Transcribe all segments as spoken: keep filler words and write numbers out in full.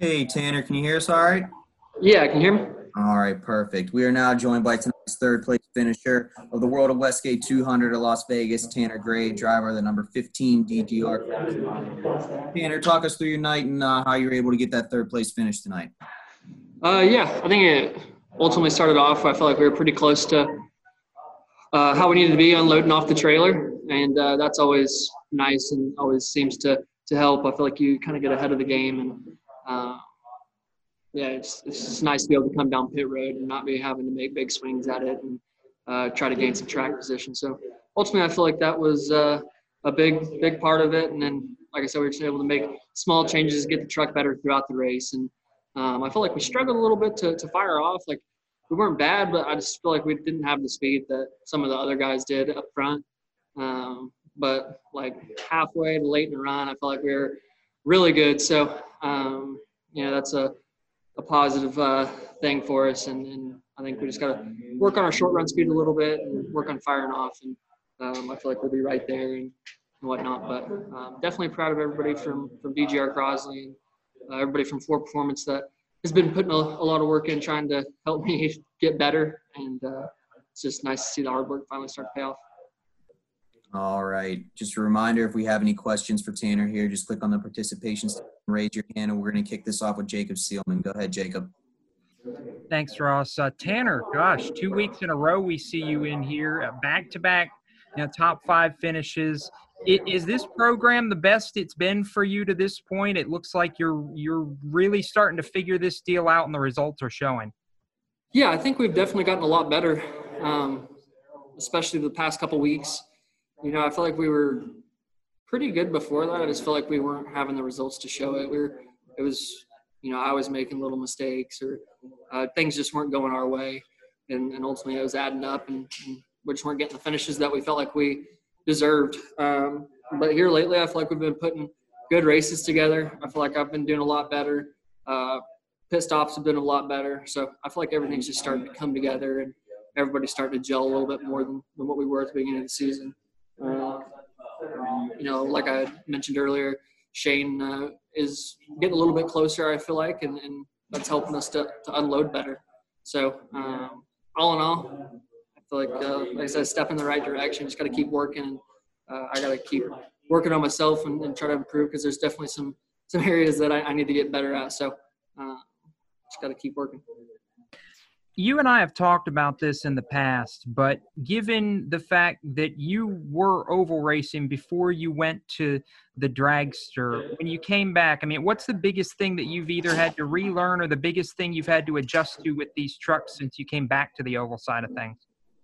Hey, Tanner, can you hear us all right? Yeah, can you hear me? All right, perfect. We are now joined by tonight's third place finisher of the World of Westgate two hundred at Las Vegas, Tanner Gray, driver of the number fifteen D G R. Tanner, talk us through your night and uh, how you were able to get that third place finish tonight. Uh, yeah, I think it ultimately started off. I felt like we were pretty close to uh, how we needed to be unloading off the trailer, and uh, that's always nice and always seems to to help. I feel like you kind of get ahead of the game, and uh, yeah, it's it's just nice to be able to come down pit road and not be having to make big swings at it and uh, try to gain some track position. So ultimately, I feel like that was uh, a big big part of it. And then, like I said, we were just able to make small changes, get the truck better throughout the race, and um, I feel like we struggled a little bit to to fire off. Like we weren't bad, but I just feel like we didn't have the speed that some of the other guys did up front. Um, but like halfway to late in the run, I felt like we were really good. So um, you know, that's a a positive uh, thing for us, and, and I think we just got to work on our short run speed a little bit and work on firing off, and um, I feel like we'll be right there and, and whatnot. But um, definitely proud of everybody from from D G R Crosley and uh, everybody from Floor Performance that has been putting a, a lot of work in trying to help me get better, and uh, it's just nice to see the hard work finally start to pay off. All right. Just a reminder, if we have any questions for Tanner here, just click on the participation tab and raise your hand, and we're going to kick this off with Jacob Seelman. Go ahead, Jacob. Thanks, Ross. Uh, Tanner, gosh, two weeks in a row we see you in here, uh, back-to-back, you know, top five finishes. It, is this program the best it's been for you to this point? It looks like you're you're really starting to figure this deal out, and the results are showing. Yeah, I think we've definitely gotten a lot better, um, especially the past couple weeks. You know, I feel like we were pretty good before that. I just feel like we weren't having the results to show it. We were, it was, you know, I was making little mistakes, or uh, things just weren't going our way, and, and ultimately it was adding up, and, and we just weren't getting the finishes that we felt like we deserved. Um, but here lately, I feel like we've been putting good races together. I feel like I've been doing a lot better. Uh, pit stops have been a lot better. So I feel like everything's just starting to come together, and everybody's starting to gel a little bit more than, than what we were at the beginning of the season. Uh, you know, like I mentioned earlier, Shane uh, is getting a little bit closer, I feel like, and, and that's helping us to, to unload better. So um, all in all, I feel like, uh, like I said, step in the right direction. Just got to keep working. And, uh, I got to keep working on myself and, and try to improve, because there's definitely some some areas that I, I need to get better at. So uh, just got to keep working. You and I have talked about this in the past, but given the fact that you were oval racing before you went to the dragster, when you came back, I mean, what's the biggest thing that you've either had to relearn, or the biggest thing you've had to adjust to with these trucks since you came back to the oval side of things?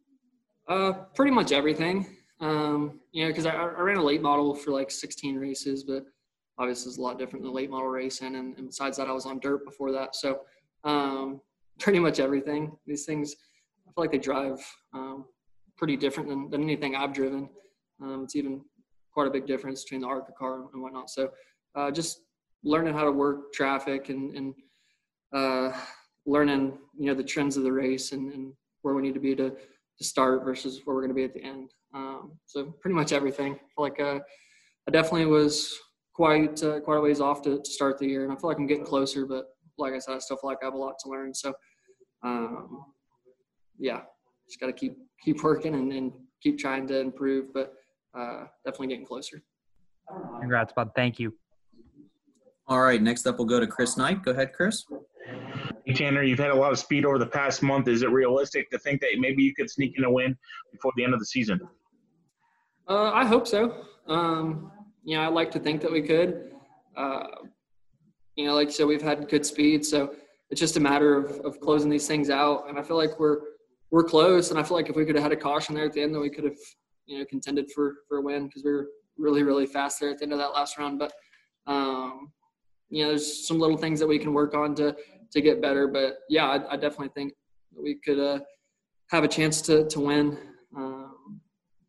Uh, pretty much everything. Um, you know, because I, I ran a late model for like sixteen races, but obviously it's a lot different than late model racing. And, and besides that, I was on dirt before that. So, um, pretty much everything. These things, I feel like they drive um, pretty different than, than anything I've driven. Um, it's even quite a big difference between the ARCA car and whatnot. So uh, just learning how to work traffic, and, and uh, learning, you know, the trends of the race, and, and where we need to be to, to start versus where we're going to be at the end. Um, so pretty much everything. I feel like uh, I definitely was quite uh, quite a ways off to, to start the year, and I feel like I'm getting closer, but like I said, I still feel like I have a lot to learn. So, um, yeah, just got to keep keep working and, and keep trying to improve, but uh, definitely getting closer. Congrats, bud. Thank you. All right, next up we'll go to Chris Knight. Go ahead, Chris. Hey, Tanner, you've had a lot of speed over the past month. Is it realistic to think that maybe you could sneak in a win before the end of the season? Uh, I hope so. Um, you know, I'd like to think that we could. Uh, You know, like I said, we've had good speed, so it's just a matter of, of closing these things out. And I feel like we're we're close, and I feel like if we could have had a caution there at the end, then we could have, you know, contended for, for a win, because we were really, really fast there at the end of that last round. But, um, you know, there's some little things that we can work on to to get better. But, yeah, I, I definitely think that we could uh, have a chance to, to win. Um,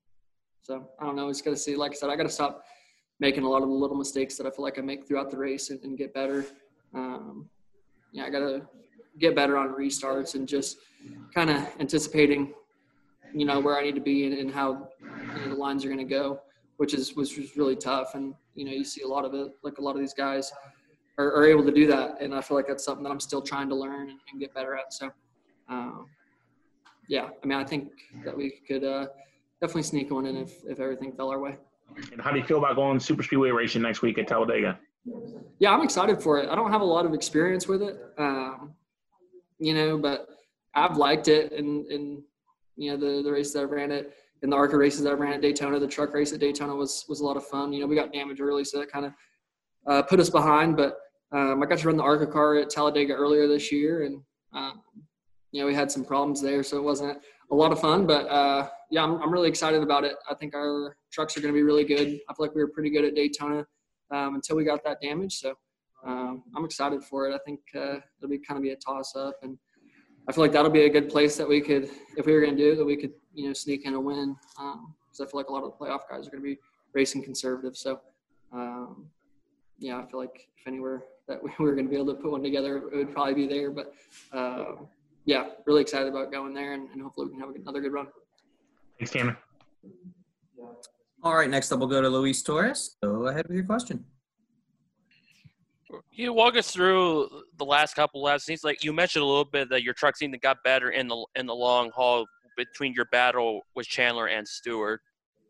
so, I don't know. We just got to see. Like I said, I got to stop making a lot of the little mistakes that I feel like I make throughout the race, and, and get better. Um, yeah, I got to get better on restarts, and just kind of anticipating, you know, where I need to be, and, and how, you know, the lines are going to go, which is, which was really tough. And, you know, you see a lot of it, like a lot of these guys are, are able to do that. And I feel like that's something that I'm still trying to learn and, and get better at. So, um, yeah, I mean, I think that we could uh, definitely sneak one in if, if everything fell our way. And how do you feel about going super speedway racing next week at Talladega? Yeah, I'm excited for it. I don't have a lot of experience with it, um, you know, but I've liked it. And, and you know, the, the race that I ran it and the ARCA races that I ran at Daytona, the truck race at Daytona was, was a lot of fun. You know, we got damaged early, so that kind of uh, put us behind. But um, I got to run the ARCA car at Talladega earlier this year, and, um, you know, we had some problems there, so it wasn't a lot of fun. But, uh, yeah, I'm, I'm really excited about it. I think our trucks are going to be really good. I feel like we were pretty good at Daytona um, until we got that damage. So um, I'm excited for it. I think uh, it'll be kind of be a toss-up. And I feel like that'll be a good place that we could, if we were going to do it, that we could, you know, sneak in a win. Um, because I feel like a lot of the playoff guys are going to be racing conservative. So, um, yeah, I feel like if anywhere that we were going to be able to put one together, it would probably be there. But, uh, yeah, really excited about going there, and, and hopefully we can have another good run. Thanks, Tanner. All right, next up we'll go to Luis Torres. Go ahead with your question. Can you walk us through the last couple laps? It seems like you mentioned a little bit that your truck seemed to got better in the in the long haul between your battle with Chandler and Stewart.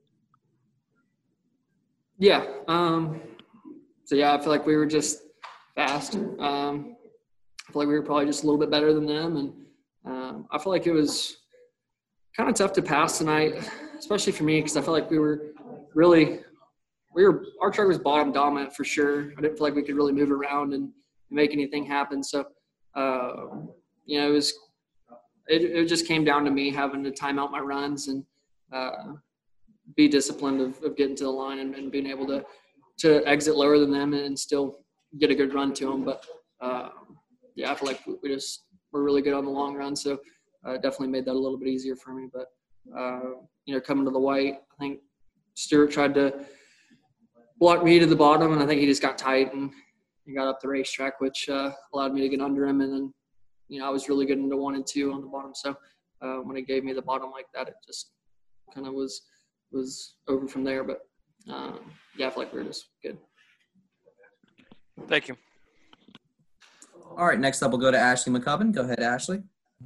Yeah. Um, so, yeah, I feel like we were just fast. Um, I feel like we were probably just a little bit better than them. And um, I feel like it was kind of tough to pass tonight, especially for me, because I felt like we were really – we were our truck was bottom dominant for sure. I didn't feel like we could really move around and make anything happen. So, uh, you know, it was it, it just came down to me having to time out my runs and uh, be disciplined of, of getting to the line and, and being able to to exit lower than them and still get a good run to them. But uh, yeah, I feel like we just were really good on the long run. So uh, definitely made that a little bit easier for me. But uh, you know, coming to the white, I think Stewart tried to blocked me to the bottom, and I think he just got tight and he got up the racetrack, which uh, allowed me to get under him. And then, you know, I was really good into one and two on the bottom. So uh, when he gave me the bottom like that, it just kind of was was over from there. But um, yeah, I feel like we were just good. Thank you. All right, next up we'll go to Ashley McCubbin. Go ahead, Ashley.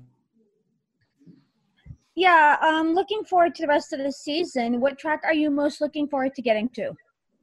Yeah, um, looking forward to the rest of the season. What track are you most looking forward to getting to?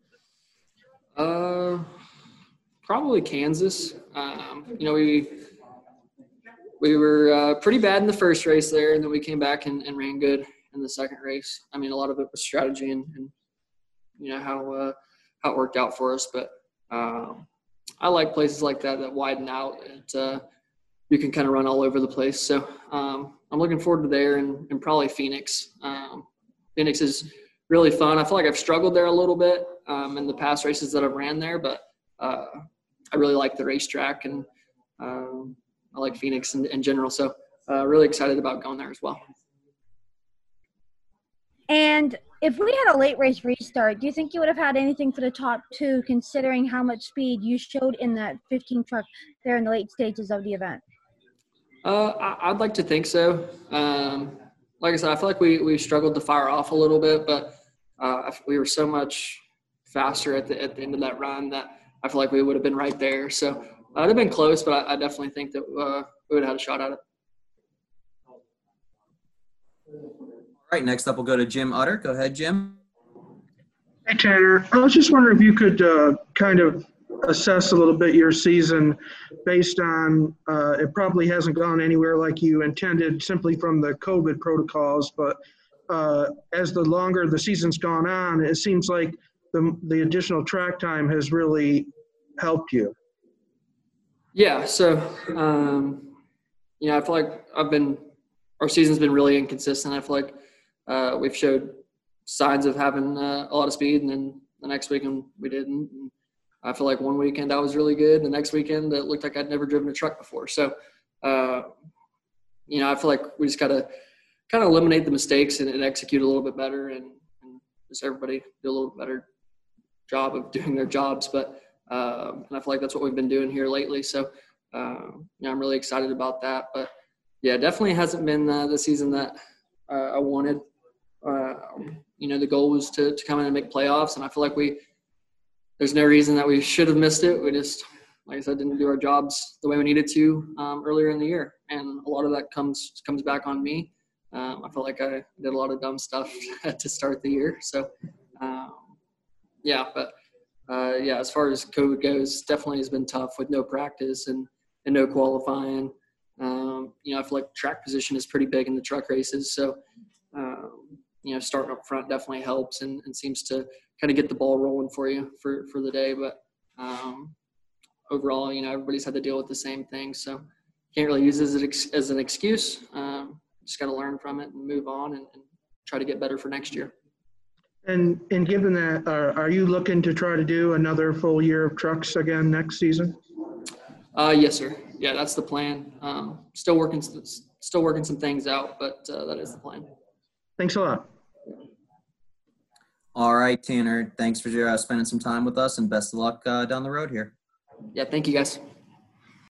Uh, probably Kansas. Um, you know, we we were uh, pretty bad in the first race there, and then we came back and, and ran good in the second race. I mean, a lot of it was strategy and, and you know how uh, how it worked out for us. But um, I like places like that that widen out. And uh, you can kind of run all over the place. So um, I'm looking forward to there and, and probably Phoenix. Um, Phoenix is really fun. I feel like I've struggled there a little bit um, in the past races that I've ran there, but uh, I really like the racetrack and um, I like Phoenix in, in general. So uh, really excited about going there as well. And if we had a late race restart, do you think you would have had anything for the top two, considering how much speed you showed in that fifteen truck there in the late stages of the event? Uh, I, I'd like to think so. Um, like I said, I feel like we, we struggled to fire off a little bit, but uh, we were so much faster at the at the end of that run that I feel like we would have been right there. So uh, it would have been close, but I, I definitely think that uh, we would have had a shot at it. All right, next up we'll go to Jim Utter. Go ahead, Jim. Hey, Tanner. I was just wondering if you could uh, kind of assess a little bit your season based on uh, it probably hasn't gone anywhere like you intended simply from the COVID protocols, but uh, as the longer the season's gone on, it seems like the the additional track time has really helped you. Yeah, so, um, you know, I feel like I've been – our season's been really inconsistent. I feel like uh, we've showed signs of having uh, a lot of speed, and then the next weekend we didn't. And I feel like one weekend I was really good. The next weekend it looked like I'd never driven a truck before. So, uh, you know, I feel like we just got to kind of eliminate the mistakes and, and execute a little bit better and, and just everybody do a little better job of doing their jobs. But um, and I feel like that's what we've been doing here lately. So, um, yeah, I'm really excited about that. But, yeah, definitely hasn't been uh, the season that uh, I wanted. Uh, you know, the goal was to, to come in and make playoffs, and I feel like we – there's no reason that we should have missed it. We just like I said, didn't do our jobs the way we needed to um, earlier in the year, and a lot of that comes comes back on me. Um, I felt like I did a lot of dumb stuff to start the year. So, um, yeah, but uh, yeah, as far as COVID goes, definitely has been tough with no practice and, and no qualifying. Um, you know, I feel like track position is pretty big in the truck races. So, um, you know, starting up front definitely helps and, and seems to kind of get the ball rolling for you for, for the day. But um, overall, you know, everybody's had to deal with the same thing. So can't really use it as an, ex- as an excuse. Um, just got to learn from it and move on and, and try to get better for next year. And and given that, uh, are you looking to try to do another full year of trucks again next season? Uh, yes, sir. Yeah, that's the plan. Um, still working, still working some things out, but uh, that is the plan. Thanks a lot. All right, Tanner. Thanks for uh, spending some time with us, and best of luck uh, down the road here. Yeah, thank you guys.